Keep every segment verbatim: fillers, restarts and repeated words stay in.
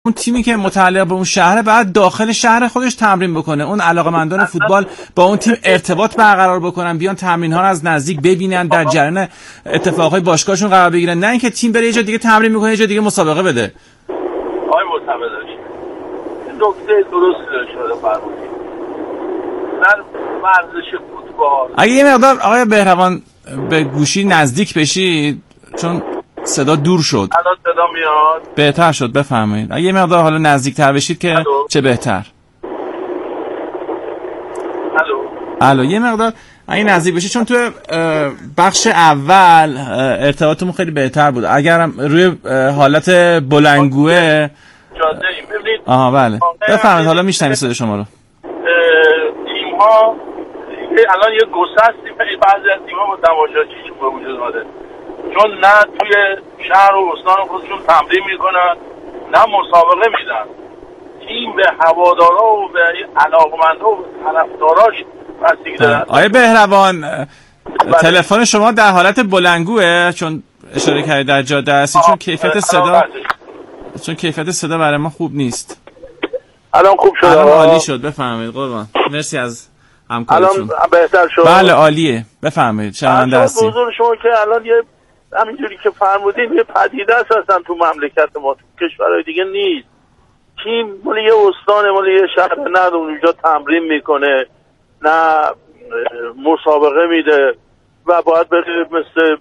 اون تیمی که متعلق به اون شهره بعد داخل شهر خودش تمرین بکنه. اون علاقه‌مندان فوتبال با اون تیم ارتباط برقرار بکنن، بیان تمرین‌ها رو از نزدیک ببینن، در جریان اتفاقای باشگاهشون قرار بگیرن، نه اینکه تیم بره یه جا دیگه تمرین میکنه، یه جا دیگه مسابقه بده. آقای معتمدی این نکته درست شده فرمودید. در ورزش فوتبال اگه یه مقدار آقای بهروان به گوشی نزدیک بشید چون صدا دور شد. الان صدا میاد؟ بهتر شد، بفرمایید. اگه یه مقدار حالا نزدیک‌تر بشید که الو. چه بهتر. الو. الو یه مقدار اگه نزدیک بشید چون تو بخش اول ارتباطمون خیلی بهتر بود. اگرم روی حالت بلندگوه جاده ایم ببینید. آها بله. بفرمایید حالا میشنویم صدای شما رو. تیم‌ها الان یه گسستی بعضی از تیم‌ها با تماشاچی به وجود اومده. چون نه توی شهر و استان خودشون تمرین میکنن نه مسابقه میدن. تیم به هوادارا و به علاقمندا و طرفداراش بستگی داره. آیه بهروان تلفن شما در حالت بلندگوه چون اشاره کردید در جاده هستی، چون کیفیت صدا چون کیفیت صدا برای ما خوب نیست. الان خوب شد. الان عالی شد، بفرمایید قربان. مرسی از همکاریتون. الان بهتر شد. بله عالیه، بفرمایید. شنونده هستید. حضور شما که الان یه همینجوری که فرمودین یه پدیده است اصلا تو مملکت ما، تو کشورهای دیگه نیست. تیم مال یه استان، مال یه شهر، نه اونجا تمرین میکنه نه مسابقه میده و باید بره مثل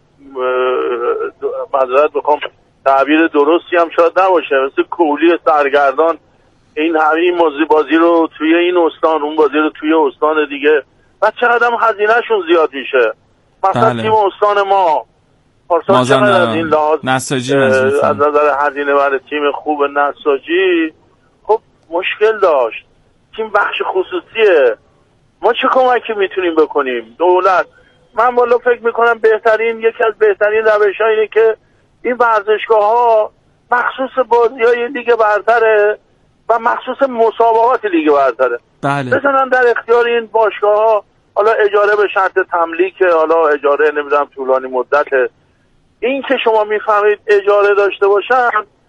معذرت بخوام تعبیر درستی هم شاید نباشه، مثل کولی سرگردان این همین بازی بازی رو توی این استان اون بازی رو توی استان دیگه و چقدر هم هزینه شون زیاد میشه. مثلا بله. تیم استان ما پارسال چقدر از این لحاظ نساجی از نظر هزینه برای تیم خوب نساجی خب مشکل داشت. تیم بخش خصوصیه، ما چه کمکی میتونیم بکنیم؟ دولت، من والا فکر میکنم بهترین یکی از بهترین روش‌ها اینه که این ورزشگاه ها مخصوص بازی‌های لیگ برتره و مخصوص مسابقات لیگ برتره بله. بزنن در اختیار این باشگاه ها، حالا اجاره به شرط تملیک، حالا اجاره نمیدونم طولانی مدته. این که شما میفهمید اجاره داشته باشن،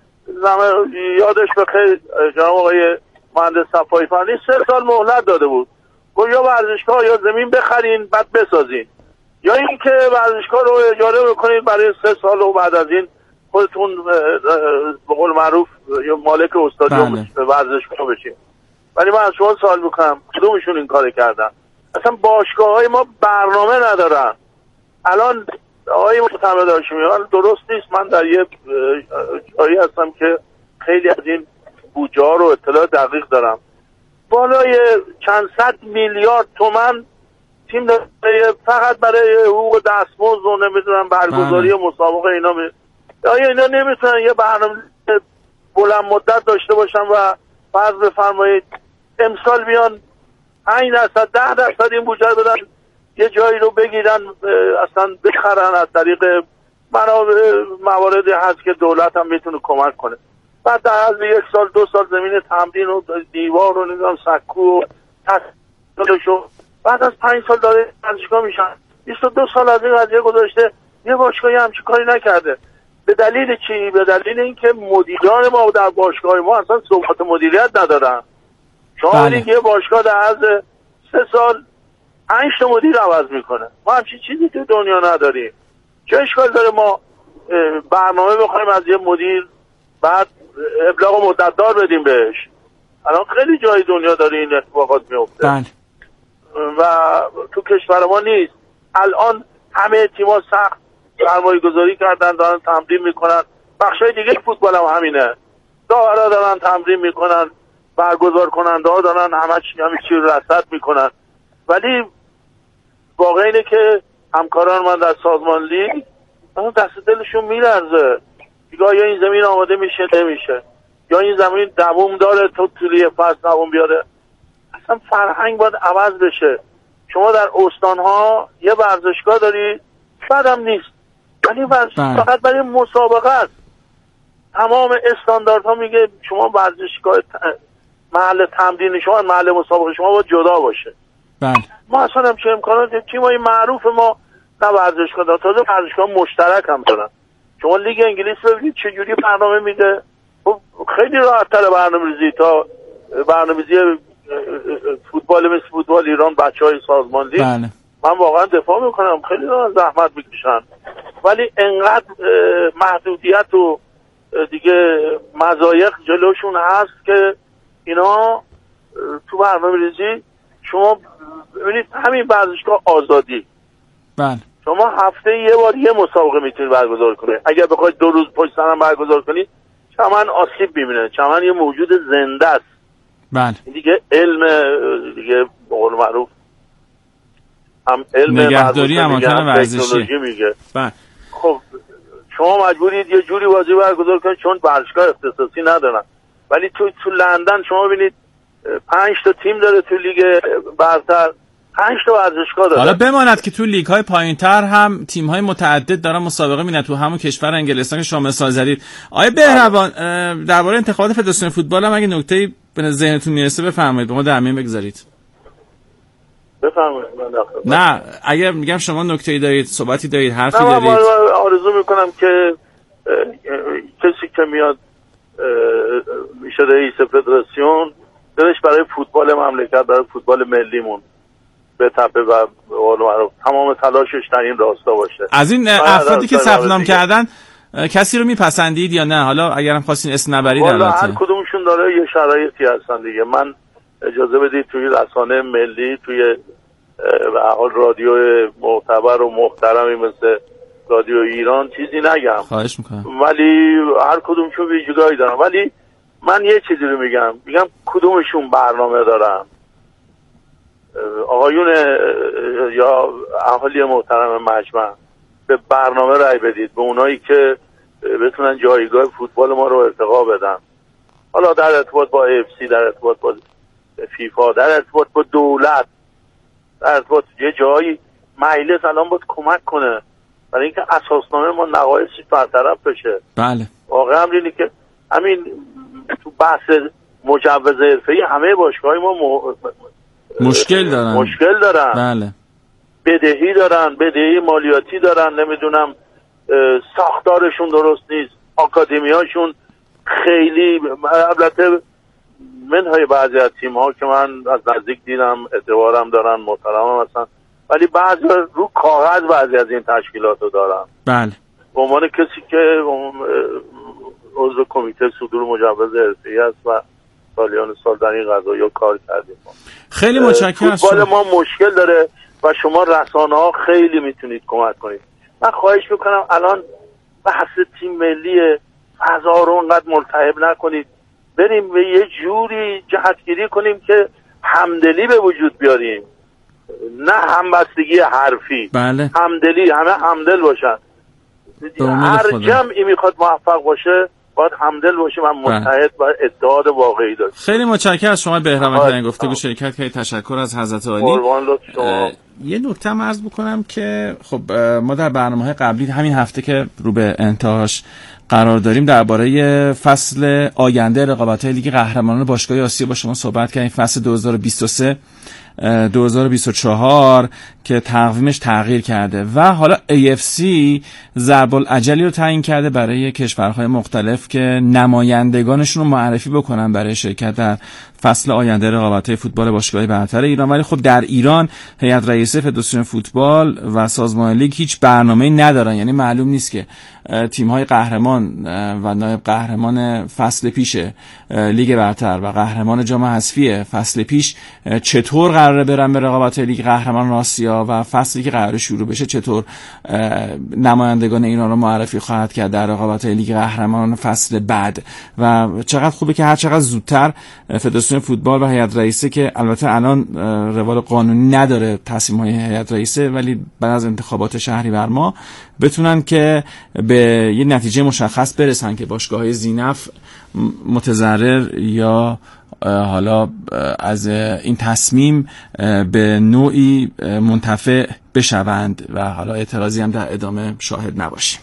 یادش بخیر جناب آقای مهندس صفایی فنی سه سال مهلت داده بود، گفت یا ورزشگاه یا زمین بخرین بعد بسازین، یا این که ورزشگاه رو اجاره بکنید برای سه سال و بعد از این خودتون به قول معروف یا مالک استادیوم بله. ورزشگاه بشین. ولی من از شما سوال میکنم کدومشون این کار کردن؟ اصلا باشگاه های ما برنامه ندارن. الان آقای معتمد هاشمی درست نیست، من در یه جایی هستم که خیلی از این بودجه ها رو اطلاع دقیق دارم، بالای چند صد میلیارد تومان تیم فقط برای حقوق دستمزد و نمیدونم برگزاری مسابقه اینا می... آیا اینا نمیتونن یه برنامه بلند مدت داشته باشن و فرض بفرمایید امسال بیان پنج درصد ده درصد این بودجه بدن یه جایی رو بگیرن اصلا بخرن از طریق مواردی هست که دولت هم میتونه کمک کنه، بعد در از یک سال دو سال زمین تمرین و دیوار و نظام سکو و تصدیلشو بعد از پنج سال داره ورزشگاه میشن. بیست و دو سال از این قضیه گذاشته، یه باشگاهی همچین کاری نکرده. به دلیل چی؟ به دلیل اینکه مدیران ما در باشگاه ما اصلا ثبات مدیریت ندارن. شما ببینید یه باشگاه در عرض سه سال پنج تا مدیر عوض میکنه. ما همچین چیزی تو دنیا نداریم. چه اشکال داره ما برنامه بخوایم از یه مدیر بعد ابلاغ مدتدار بدیم بهش؟ الان خیلی جای دنیا داره این اتفاقات میفته. بله. و تو کشور ما نیست. الان همه تیم‌ها سخت سرمایه گذاری کردن، دارن تمرین میکنن. بخشای دیگه فوتبال هم همینه، داورا دارن تمرین میکنن، برگزار کننده ها دارن همه چی همه چی رصد میکنن. ولی واقعا اینه که همکاران من در سازمان لیگ دست دلشون میلرزه، یا این زمین آماده میشه نمیشه، یا این زمین دووم داره تو طولی فصل دووم بیاره. اصلا فرهنگ باید عوض بشه. شما در استانها یه ورزشگاه داری بعدم نیست، ولی ورزشگاه فقط برای مسابقه است. تمام استانداردها میگه شما ورزشگاه محل تمرین شما محل مسابقه شما باید جدا باشه. بله. ما اصلا همچه امکانات تیمای معروف ما نه ورزشگاه دارن، تازه ورزشگاه مشترک هم دارن. شما لیگ انگلیس ببینید چه جوری برنامه میده، خب خیلی راحت تر برنامه‌ریزی تا برنامه‌ریزی فوتبال مثل فوتبال ایران بچهای سازماندهی. بله. من واقعا دفاع میکنم، خیلی دارن زحمت میکشن، ولی انقدر محدودیت و دیگه مضایق جلوشون هست که اینا تو برنامه‌ریزی شما ببینید همین ورزشگاه آزادی، بله، شما هفته یه بار یه مسابقه میتونید برگزار کنید. اگر بخواید دو روز پشت سر هم برگزار کنید چمن آسیب میبینه. چمن یه موجود زنده است. بله. دیگه علم دیگه به قول معروف هم علم نگهداری اماکن ورزشی میگه. بله. خب شما مجبورید یه جوری بازی برگزار کنید چون ورزشگاه اختصاصی ندارن. ولی تو تو لندن شما ببینید پنج تا تیم داره تو لیگ برتر، پنج تا ورزشگاه داره. حالا بماند که تو لیگ های پایینتر هم تیم های متعدد دارن مسابقه می‌کنن. تو همون کشور انگلستان که شما مثال زدید. آیه بهروان درباره انتخابات فدراسیون فوتبال هم اگه نکته‌ای به ذهنتون میرسه بفرمایید، به ما در میون بگذارید. بفرمایید. نه اگر میگم شما نکته‌ای دارید، صحبتی دارید، حرفی نه دارید. من آرزو میکنم که کسی که میاد میشه رئیس فدراسیون دلش برای فوتبال مملکت، برای فوتبال ملیمون به تپه و تمام تلاشش در این راستا باشه. از این افرادی که ثبت نام کردن کسی رو میپسندید یا نه؟ حالا اگرم خواستین اسم نبرید والا هر کدومشون داره یه شرایطی هستن دیگه. من اجازه بدید توی رسانه ملی، توی به حال رادیو معتبر و محترمی مثل رادیو ایران چیزی نگم، خواهش میکنم، ولی هر کدومشون ویژگاهی دارن. ولی من یه چیزی رو میگم میگم کدومشون برنامه دارن. آقایون یا اهالی محترم مجمع، به برنامه رای بدید، به اونایی که بتونن جایگاه فوتبال ما رو ارتقا بدن. حالا در ارتباط با اف سی، در ارتباط با فیفا، در ارتباط با دولت، در ارتباط یه جایی مجلس الان باید کمک کنه برای اینکه اساسنامه ما نقایصی برطرف بشه. بله. واقعا اینه که همین تو بحث مجوز حرفه‌ای همه باشگاه‌های ما م... مشکل دارن. مشکل دارن. بله. بدهی دارن، بدهی مالیاتی دارن، نمیدونم ساختارشون درست نیست، آکادمیاشون خیلی، البته منهای بعضی از تیم‌ها که من از نزدیک دیدم اعتبارم دارن، محترمم هستن، ولی بعضی رو کاغذ بعضی از این تشکیلات رو دارن. بله. به عنوان کسی که عضو کمیته صدور مجوز حرفه‌ای است و سالیان سال در این قضایا کار کردیم. خیلی متشکرم از فوتبال ما مشکل داره و شما رسانه‌ها خیلی میتونید کمک کنید. من خواهش میکنم الان بحث تیم ملی فضا رو انقدر ملتهب نکنید، بریم به یه جوری جهتگیری کنیم که همدلی به وجود بیاریم، نه همبستگی حرفی. بله. همدلی، همه همدل باشن. هر جمعی میخواد موفق باشه باید همدل باشه و متحد و اتحاد واقعی داشته. خیلی متشکرم از شما بهرام که این گفتگو شرکت کردید. تشکر از حضرت عالی. یه نکته هم عرض بکنم که خب ما در برنامه‌های قبلی همین هفته که رو به انتهاش قرار داریم درباره فصل آینده رقابت‌های لیگ قهرمانان باشگاه‌های آسیا با شما صحبت کردیم، فصل دو هزار و بیست و سه دو هزار و بیست و چهار که تقویمش تغییر کرده و حالا ای اف سی ضرب الاجلی رو تعیین کرده برای کشورهای مختلف که نمایندگانشون رو معرفی بکنن برای شرکت در فصل آینده رقابت‌های فوتبال باشگاه‌های برتر ایران. ولی خب در ایران هیئت رئیسه فدراسیون فوتبال و سازمان لیگ هیچ برنامه‌ای ندارن، یعنی معلوم نیست که تیم‌های قهرمان و نایب قهرمان فصل پیش لیگ برتر و قهرمان جام حذفی فصل پیش چطور قراره برن به رقابت‌های لیگ قهرمانان آسیا و فصلی که قراره شروع بشه چطور نمایندگان ایران رو معرفی خواهد کرد در رقابت‌های لیگ قهرمانان فصل بعد. و چقدر خوبه که هر چقدر زودتر فدراسیون فوتبال و هیئت رئیسه که البته الان روال قانونی نداره تصمیم‌های هیئت رئیسه، ولی بعد از انتخابات شهریور ماه بتونن که به یه نتیجه مشخص برسن که باشگاه‌های ذی‌نفع متضرر یا حالا از این تصمیم به نوعی منتفع بشوند و حالا اعتراضی هم در ادامه شاهد نباشیم.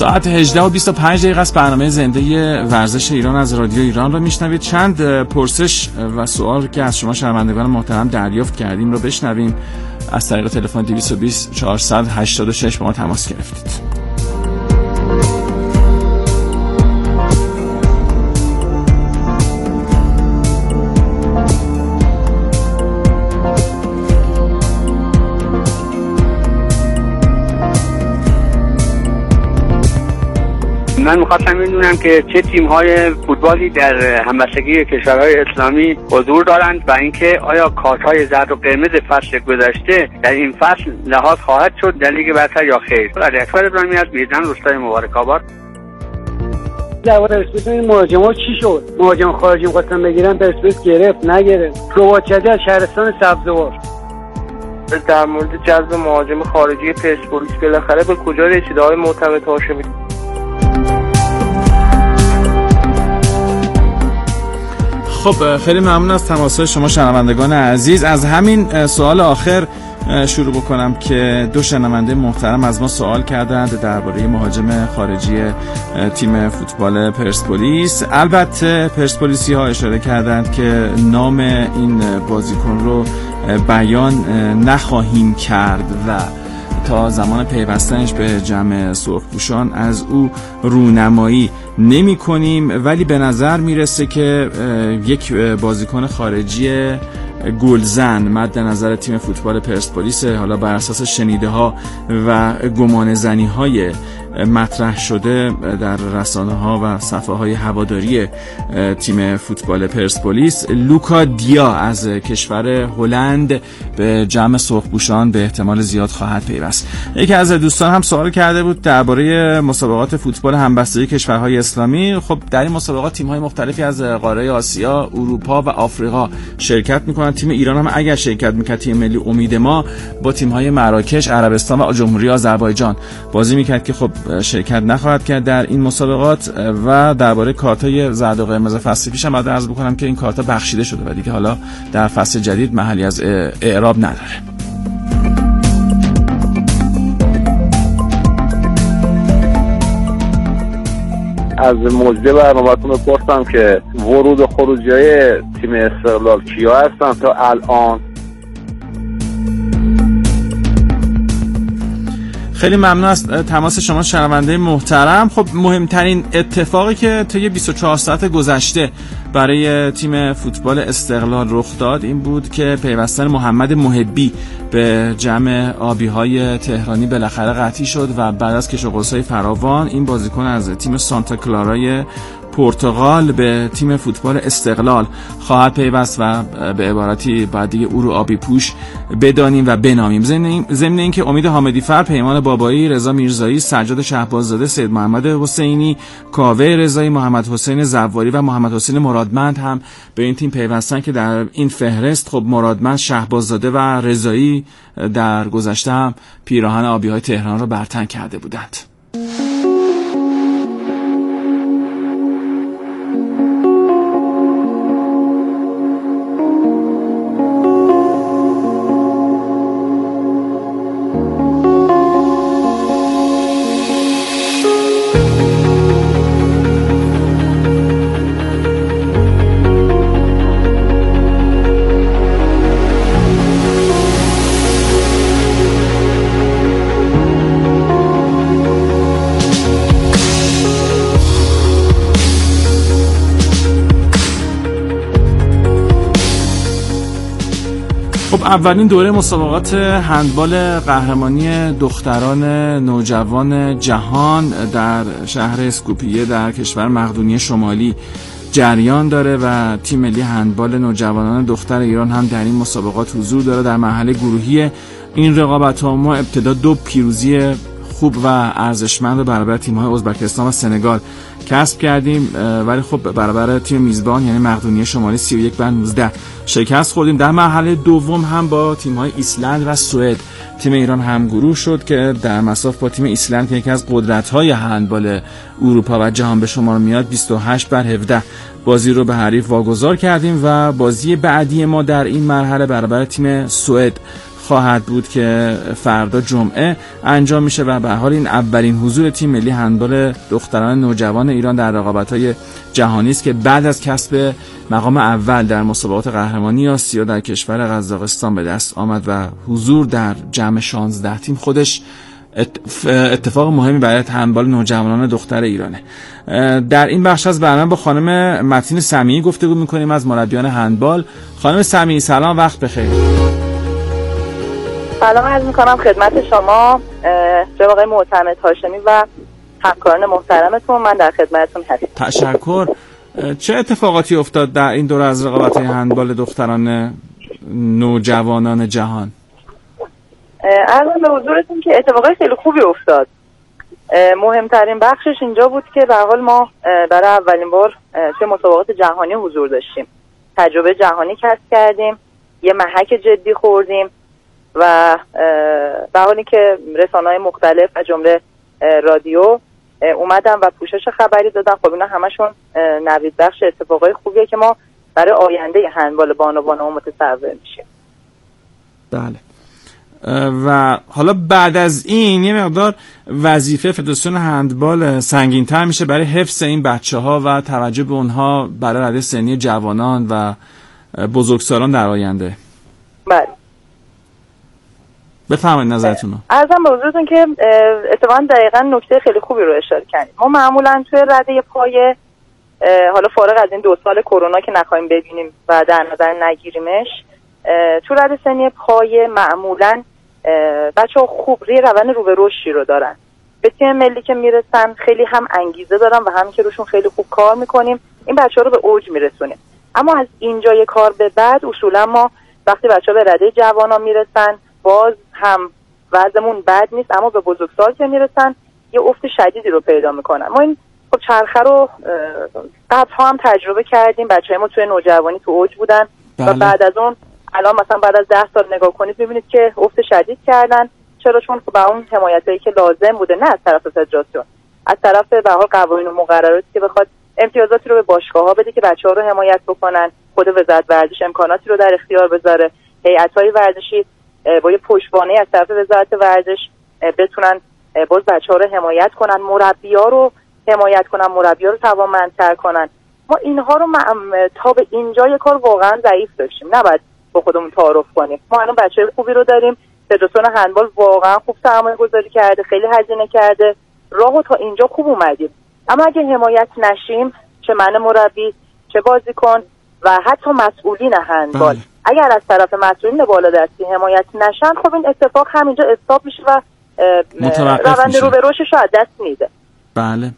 ساعت هجده و بیست و پنج دقیقه است. برنامه زنده ورزش ایران از رادیو ایران رو میشنوید. چند پرسش و سوال که از شما شنوندگان محترم دریافت کردیم رو بشنویم. از طریق تلفن دویست و بیست چهارصد و هشتاد و شش با ما تماس گرفتید. من می‌خواستم بدونم که چه تیم‌های فوتبالی در همبستگی کشورهای اسلامی حضور دارند و اینکه آیا کارت‌های زرد و قرمز فصل گذشته در این فصل لحاظ خواهد شد در لیگ برتر یا خیر؟ علی اکبر ابراهیمی از میدان روستای مبارک آباد. در پرسپولیس این مهاجما چی شد؟ مهاجم خارجی می‌خواستن بگیرن، پرسپولیس گرفت نگرفت. رباط‌چدی از شهرستان سبزوار. در مورد جذب مهاجم خارجی پرسپولیس بالاخره به کجا رسید آقای معتمد هاشمی؟ خب خیلی ممنون از تماس‌های شما شنوندگان عزیز. از همین سوال آخر شروع بکنم که دو شنونده محترم از ما سوال کردند درباره مهاجم خارجی تیم فوتبال پرسپولیس. البته پرسپولیسی ها اشاره کردند که نام این بازیکن رو بیان نخواهیم کرد و تا زمان پیوستنش به جمع سرخپوشان از او رونمایی نمی کنیم، ولی به نظر میرسه که یک بازیکن خارجی گلزن مد نظر تیم فوتبال پرسپولیس، حالا بر اساس شنیده ها و گمان زنی های مطرح شده در رسانه ها و صفحه های هواداری تیم فوتبال پرسپولیس، لوکا دیا از کشور هلند به جمع سرخپوشان به احتمال زیاد خواهد پیوست. یکی از دوستان هم سوال کرده بود درباره مسابقات فوتبال همبستگی کشورهای اسلامی. خب در این مسابقات تیم‌های مختلفی از قاره آسیا، اروپا و آفریقا شرکت می‌کنند. تیم ایران هم اگر شرکت می‌کرد، تیم ملی امید ما با تیم‌های مراکش، عربستان و جمهوری آذربایجان بازی می‌کرد که خب شرکت نخواهد کرد در این مسابقات. و درباره کارت‌های زرد و قرمز فصل پیش هم باید عرض بکنم که این کارت‌ها بخشیده شده و دیگه حالا در فصل جدید محلی از اعراب نداره. از مجری برنامه‌تون بپرسم که ورود و خروجی‌های تیم استقلال کیا هستن تا الان؟ خیلی ممنون از تماس شما شنونده محترم. خب مهمترین اتفاقی که طی بیست و چهار ساعت گذشته برای تیم فوتبال استقلال رخ داد این بود که پیوستن محمد محبی به جمع آبی‌های تهرانی بالاخره قطعی شد و بعد از کش و قوس‌های فراوان این بازیکن از تیم سانتا کلارای پرتغال به تیم فوتبال استقلال خواهد پیوست و به عبارتی بعد دیگه او رو آبی پوش بدانیم و بنامیم. ضمن این که امید حامدی فر، پیمان بابایی، رضا میرزایی، سجاد شهباززاده، سید محمد حسینی، کاوه رضایی، محمد حسین زواری و محمد حسین مرادمند هم به این تیم پیوستن که در این فهرست خب مرادمند، شهباززاده و رضایی در گذشته هم پیراهن آبی‌های تهران را برتن کرده بودند. خب اولین دوره مسابقات هندبال قهرمانی دختران نوجوان جهان در شهر اسکوپیه در کشور مقدونیه شمالی جریان داره و تیم ملی هندبال نوجوانان دختر ایران هم در این مسابقات حضور داره. در مرحله گروهی این رقابت‌ها ما ابتدا دو پیروزی خوب و ارزشمند رو برابر تیم‌های ازبکستان و سنگال کسب کردیم، ولی خب برابر تیم میزبان یعنی مقدونیه شمالی سی و یک بر نوزده شکست خوردیم. در مرحله دوم هم با تیم‌های ایسلند و سوئد تیم ایران هم گروه شد که در مصاف با تیم ایسلند که یکی از قدرت‌های هندبال اروپا و جهان به شمار میاد بیست و هشت بر هفده بازی رو به حریف واگذار کردیم و بازی بعدی ما در این مرحله برابر تیم سوئد خواهد بود که فردا جمعه انجام میشه و به هر حال این اولین حضور تیم ملی هندبال دختران نوجوان ایران در رقابت‌های جهانی است که بعد از کسب مقام اول در مسابقات قهرمانی آسیا در کشور قزاقستان به دست آمد و حضور در جمع شانزده تیم خودش اتفاق مهمی برای هندبال نوجوانان دختر ایرانه. در این بخش از برنامه با خانم متین سمیعی گفتگو می‌کنیم از مربیان هندبال. خانم سمیعی سلام، وقت بخیر. سلام عرض می‌کنم خدمت شما جناب آقای معتمد هاشمی و همکاران محترمتون. من در خدمتتون هستم. تشکر. چه اتفاقاتی افتاد در این دوره از رقابت‌های هندبال دختران نوجوانان جهان؟ عرض به حضورتون که اتفاقای خیلی خوبی افتاد. مهمترین بخشش اینجا بود که به حال ما برای اولین بار توی مسابقات جهانی حضور داشتیم. تجربه جهانی کسب کردیم، یه محک جدی خوردیم و به حالی که رسانه‌های مختلف از جمله رادیو اومدن و پوشش خبری دادن، خب اینا همشون نوید بخش اتفاقای خوبیه که ما برای آینده هندبال بانوان متصور میشیم. بله. و حالا بعد از این یه مقدار وظیفه فدراسیون هندبال سنگین‌تر میشه برای حفظ این بچه‌ها و توجه به اونها برای رده سنی جوانان و بزرگسالان در آینده. بله. بفرمایید نظرتون رو. عرضم به حضورتون که اتفاقا دقیقاً نکته خیلی خوبی رو اشاره کردیم. ما معمولاً توی رده پای، حالا فارغ از این دو سال کرونا که نخواهیم ببینیم و در نظر نگیریمش، تو رده سنی پای معمولاً بچه‌ها خوب روی روند رو به رشدی رو دارن. به تیم ملی که میرسن خیلی هم انگیزه دارن و هم که روشون خیلی خوب کار میکنیم، این بچه‌ها رو به اوج میرسونیم. اما از اینجای کار به بعد اصولا ما وقتی بچه‌ها به رده جوانان میرسن باز هم وضعمون بد نیست، اما به بزرگسال که میرسن یه افت شدیدی رو پیدا میکنن. ما این خب چرخه رو قبلا هم تجربه کردیم، بچه‌های ما توی نوجوانی تو اوج بودن. بله. و بعد از اون الان مثلا بعد از ده سال نگاه کنید میبینید که افت شدید کردن. چرا؟ چون با اون حمایتایی که لازم بوده، نه از طرف فدراسیون، از طرف به هر قوانین و مقرراتی که بخواد امتیازاتی رو به باشگاه‌ها بده که بچه‌ها رو حمایت بکنن، خود وزارت ورزش امکاناتی رو در اختیار بذاره، هیئت‌های ورزشی با یه پشتوانه از طرف وزارت ورزش بتونن باز بچه‌ها رو حمایت کنن، مربی‌ها رو حمایت کنن، مربی‌ها رو توانمندتر کنن. ما اینها رو تا به اینجای کار واقعا ضعیف داشتیم، نباید با خودمون تعارف کنیم. ما الان بچه‌های خوبی رو داریم، فدراسیون هندبال واقعا خوب سرمایه گذاری کرده، خیلی هزینه کرده، راهو تا اینجا خوب اومدیم. اما اگه حمایت نشیم، چه من مربی، چه بازیکن و حتی مسئولین هندبال، بله. اگر از طرف مسئولین بالادستی حمایت نشن، خب این اتفاق همینجا استاپ میشه و روند رو به رشدش رو از دست میده. بله.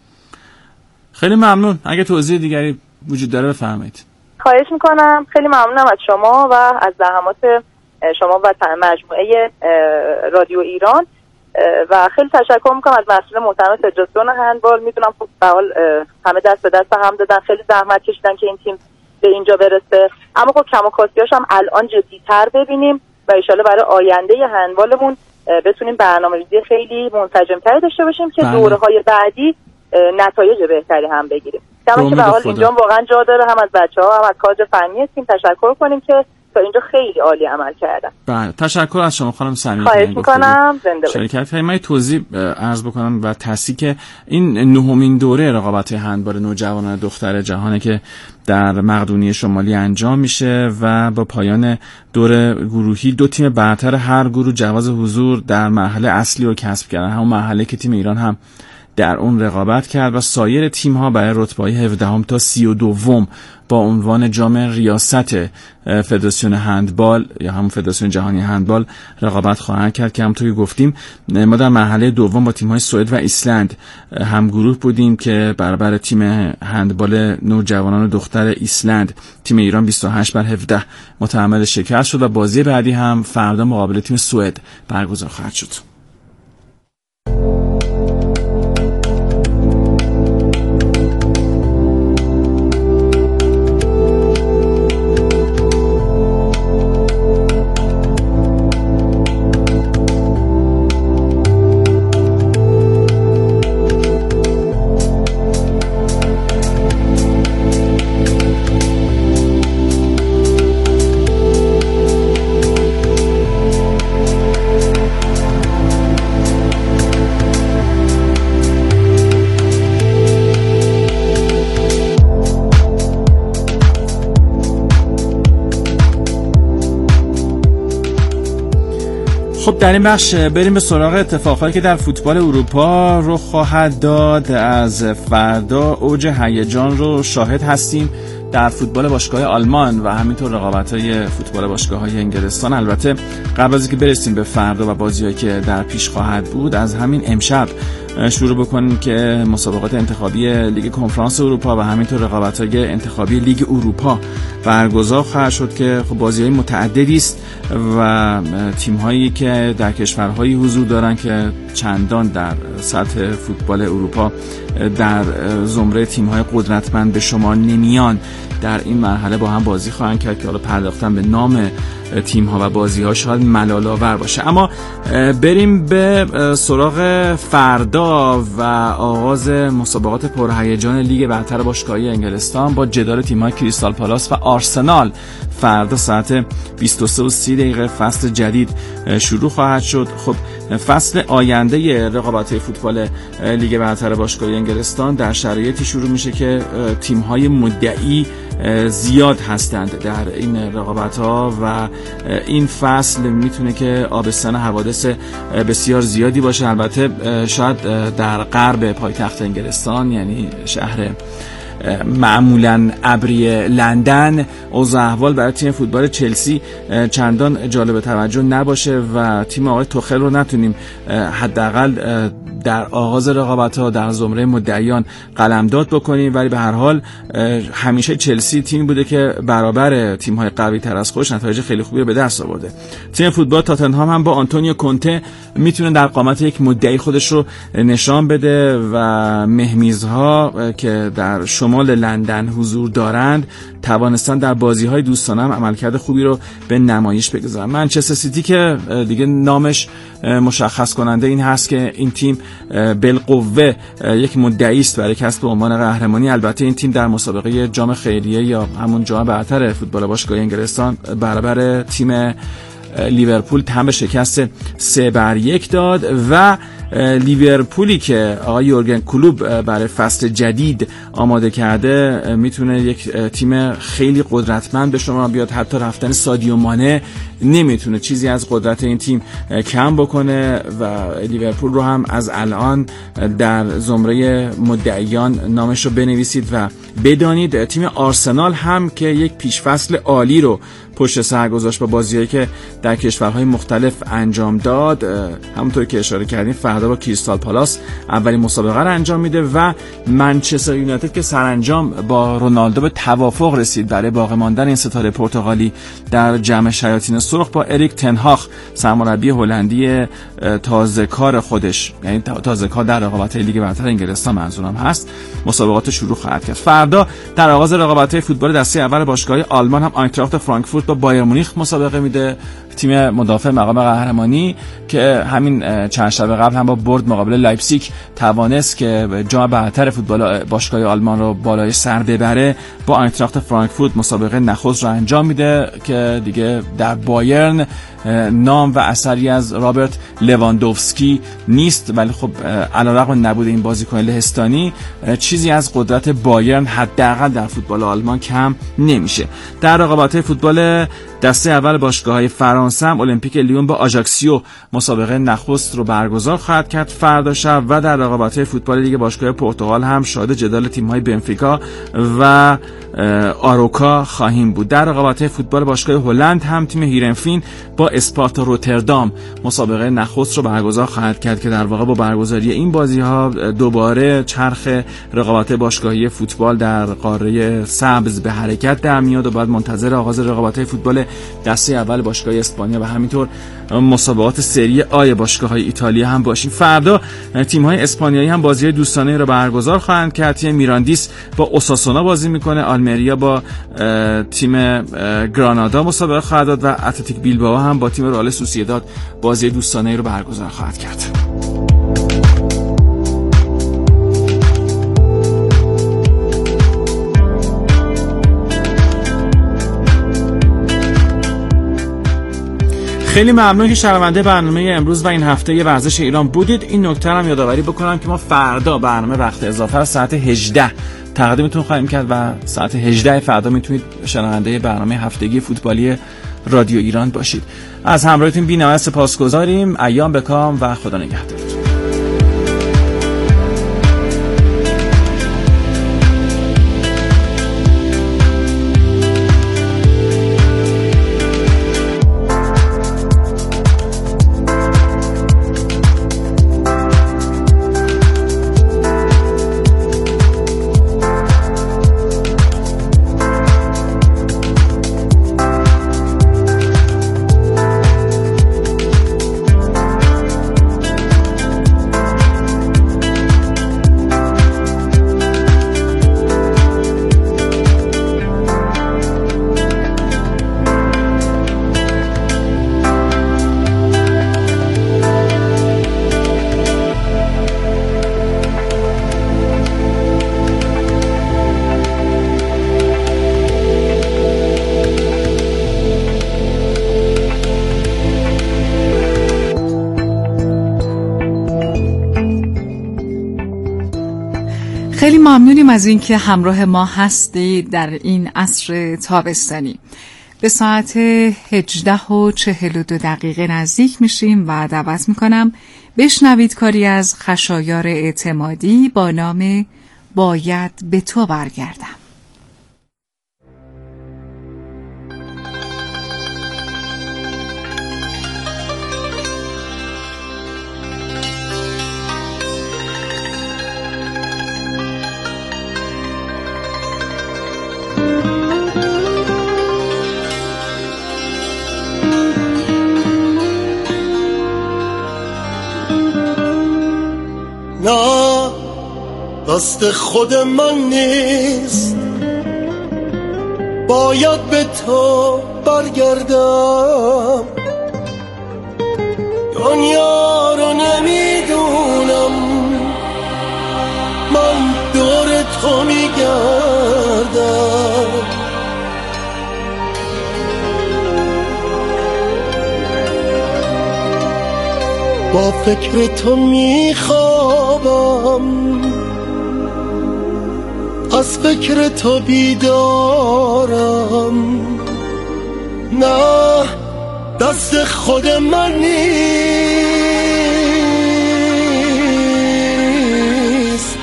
خیلی ممنون. اگه توضیح دیگری وجود داره بفرمایید. خواهش میکنم. خیلی ممنونم از شما و از زحمات شما و مجموعه رادیو ایران و خیلی تشکر میکنم از مسئول محترم فدراسیون هندبال. میدونم خب به حال همه دست به دست هم دادن، خیلی زحمت کشیدن که این تیم به اینجا برسه، اما خب کم و کاستیاش هم الان جدی‌تر ببینیم و ان شاءالله برای آینده هندبالمون بتونیم برنامه‌ریزی خیلی منسجم‌تری داشته باشیم که دوره‌های بعدی نتایج بهتری هم بگیریم. کما که به حال اینجا واقعا جا داره هم از بچه‌ها هم از کادر فنی تیم تشکر کنیم که تا اینجا خیلی عالی عمل کردن. بله، تشکر از شما خانم سمیعی. خواهش می‌کنم. زنده باشید. شرکت کردید. من توضیح عرض بکنم و تصحیح که این نهمین دوره رقابت هندبال نوجوانان دختر جهانه که در مقدونیه شمالی انجام میشه و با پایان دور گروهی دو تیم برتر هر گروه جواز حضور در مرحله اصلی رو کسب کردن، همون مرحله که تیم ایران هم در اون رقابت کرد و سایر تیم‌ها برای رتبه‌های هفدهم تا سی و دوم با عنوان جام ریاست فدراسیون هندبال یا همون فدراسیون جهانی هندبال رقابت خواهند کرد که همونطور که گفتیم ما در مرحله دوم با تیم‌های سوئد و ایسلند هم گروه بودیم که برابر تیم هندبال نوجوانان دختر ایسلند تیم ایران بیست و هشت بر هفده متحمل شکست شد و بازی بعدی هم فردا مقابل تیم سوئد برگزار خواهد شد. خب در این بخش بریم به سراغ اتفاقاتی که در فوتبال اروپا رخ خواهد داد. از فردا اوج هیجان رو شاهد هستیم در فوتبال باشگاه آلمان و همینطور رقابت‌های فوتبال باشگاه‌های انگلستان. البته قبل از اینکه برسیم به فردا و بازی‌هایی که در پیش خواهد بود، از همین امشب شروع بکنیم که مسابقات انتخابی لیگ کنفرانس اروپا و همینطور رقابت‌های انتخابی لیگ اروپا برگزار خواهد شد که خب بازی‌های متعددی است و تیم‌هایی که در کشورهایی حضور دارن که چندان در سطح فوتبال اروپا در زمره تیم‌های قدرتمند به شما نمیان در این مرحله با هم بازی خواهند کرد که حالا پرداختن به نام تیم‌ها و بازی‌ها شاید ملال‌آور باشه. اما بریم به سراغ فردا و آغاز مسابقات پرهیجان لیگ برتر باشگاهی انگلستان با جدال تیم‌های کریستال پالاس و آرسنال. فردا ساعت بیست و سه و سی دقیقه فصل جدید شروع خواهد شد. خب فصل آینده رقابت‌های فوتبال لیگ برتر باشگاهی انگلستان در شرایطی شروع میشه که تیم‌های مدعی زیاد هستند در این رقابت‌ها و این فصل میتونه که آبستن حوادث بسیار زیادی باشه. البته شاید در غرب پایتخت انگلستان، یعنی شهر معمولاً ابری لندن، اوضاع احوال برای تیم فوتبال چلسی چندان جالب توجه نباشه و تیم آقای توخل رو نتونیم حداقل در آغاز رقابت‌ها در زمره مدعیان قلمداد بکنیم، ولی به هر حال همیشه چلسی تیمی بوده که برابر تیم‌های قوی‌تر از خودش نتایج خیلی خوبی رو به دست آورده. تیم فوتبال تاتنهام هم با آنتونیو کونته میتونه در قامت یک مدعی خودش رو نشان بده و مهمیزها که در شمال لندن حضور دارند توانستن در بازی‌های دوستانه هم عملکرد خوبی رو به نمایش بگذارن. منچستر سیتی که دیگه نامش مشخص کننده این هست که این تیم بالقوه یک مدعی است برای کسب عنوان قهرمانی. البته این تیم در مسابقه جام خیریه یا همون جام برتر فوتبال باشگاه انگلستان برابر تیم لیورپول تم به شکست سه بر یک داد و لیورپولی که آقای یورگن کلوب برای فصل جدید آماده کرده میتونه یک تیم خیلی قدرتمند به شما بیاد. حتی رفتن سادیو مانه نمیتونه چیزی از قدرت این تیم کم بکنه و لیورپول رو هم از الان در زمره مدعیان نامش رو بنویسید و بدانید. تیم آرسنال هم که یک پیشفصل عالی رو پشت سر گذاشت با بازیایی که در کشورهای مختلف انجام داد، همونطور که اشاره کردیم فردا با کریستال پالاس اولین مسابقه رو انجام میده و منچستر یونایتد که سرانجام با رونالدو به توافق رسید برای باقی ماندن این ستاره پرتغالی در جمع شیاطین سرخ با اریک تنهاخ سرمربی هلندی تازه کار خودش، یعنی تازه کار در رقابت لیگ برتر انگلستان منظورم هست، مسابقات شروع خواهد کرد. فردا در آغاز رقابت‌های فوتبال دسته اول باشگاه آلمان هم آینتراخت فرانکفورت با بایر مونیخ مسابقه میده. تیم مدافع مقام قهرمانی که همین چند شب قبل هم با برد مقابل لایپزیگ توانست که جام برتر فوتبال باشگاه آلمان رو بالای سر ببره، با آینتراخت فرانکفورت مسابقه نخست رو انجام میده که دیگه در بایرن نام و اثری از رابرت لواندوفسکی نیست، ولی خب علیرغم نبود این بازیکن لهستانی چیزی از قدرت بایرن حداقل در فوتبال آلمان کم نمیشه. در رقابت‌های فوتبال دسته اول باشگاه‌های فرانسه هم المپیک لیون با آژاکسیو مسابقه نخست رو برگزار خواهد کرد فردا شب و در رقابت‌های فوتبال لیگ باشگاه پرتغال هم شاهد جدال تیم‌های بنفیکا و آروکا خواهیم بود. در رقابت‌های فوتبال باشگاه هلند هم تیم هیرنفین با اسپارتا روتردام مسابقه نخست رو برگزار خواهد کرد که در واقع با برگزاری این بازی‌ها دوباره چرخ رقابت باشگاهی فوتبال در قاره سبز به حرکت در میاد و بعد منتظر آغاز رقابت‌های فوتبال دسته اول باشگاه اسپانیا و همینطور مسابقات سری آی باشگاه‌های ایتالیا هم باشیم. فردا تیم‌های اسپانیایی هم بازی دوستانه رو برگزار خواهند کرد. تیم میراندیس با اوساسونا بازی میکنه، آلمریا با تیم گرانادا مسابقه خواهد داد و اتلتیک بیلبائو هم با تیم رئال سوسییداد بازی دوستانه رو برگزار خواهد کرد. خیلی ممنون که شنونده برنامه امروز و این هفته ورزش ایران بودید. این نکته هم یادآوری بکنم که ما فردا برنامه وقت اضافه را ساعت هجده تقدیمتون خواهیم کرد و ساعت هجده فردا میتونید شنونده برنامه هفتگی فوتبالی رادیو ایران باشید. از همراهیتون بی‌نهایت سپاسگزاریم. ایام بکام و خدا نگهدار. خیلی ممنونیم از اینکه همراه ما هستید در این عصر تابستانی. به ساعت هجده و چهل و دو دقیقه نزدیک میشیم و دعوت میکنم بشنوید کاری از خشایار اعتمادی با نام باید به تو برگردم. نه دست خود من نیست، باید به تو برگردم. دنیا رو نمیدونم، من دور تو میگردم. با فکر تو میخوابم، از فکر تو بیدارم. نه دست خود من نیست،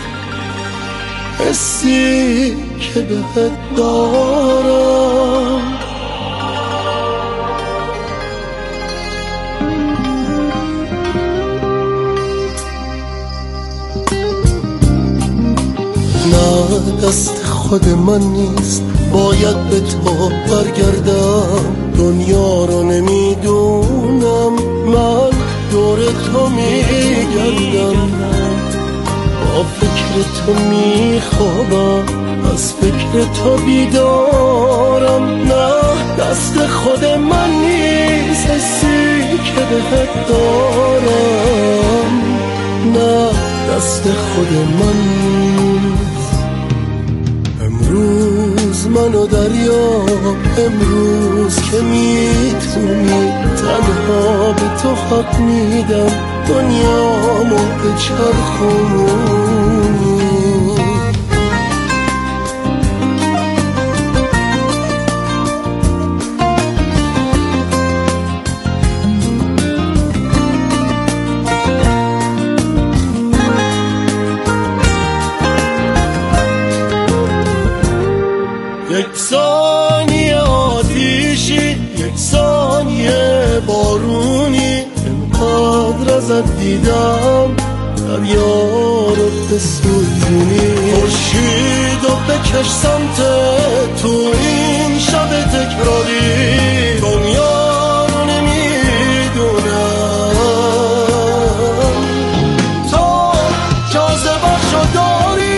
حسی که بهت دارم. نه دست خود من نیست، باید به تو برگردم. دنیا رو نمیدونم، من دور تو میگردم. با فکر تو میخوابم، از فکر تو بیدارم. نه دست خود من نیست، حسی که بهت دارم. نه دست خود من نیست. امروز منو دریاب، امروز که میتونی، تنها به تو حق میدم. دنیامو به چرخونی. یک ثانیه آتیشی، یک ثانیه بارونی، اینقدر ازت دیدم دریا رو بسوزونی. خورشید و بکش سمت تو این شب تکراری. دنیا رو نمیدونم، تو جاذبه‌شو داری.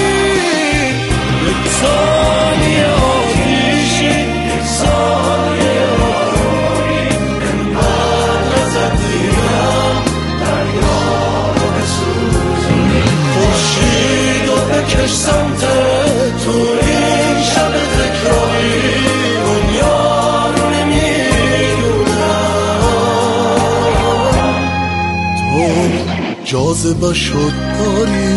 یک ثانیه آتیشی، یک ثانیه بارونی، انقدر ازت دیدم دریا رو بسوزونی. خورشید و بکش سمت تو این شب تکراری. دنیا رو نمیدونم، تو جاذبه‌شو داری.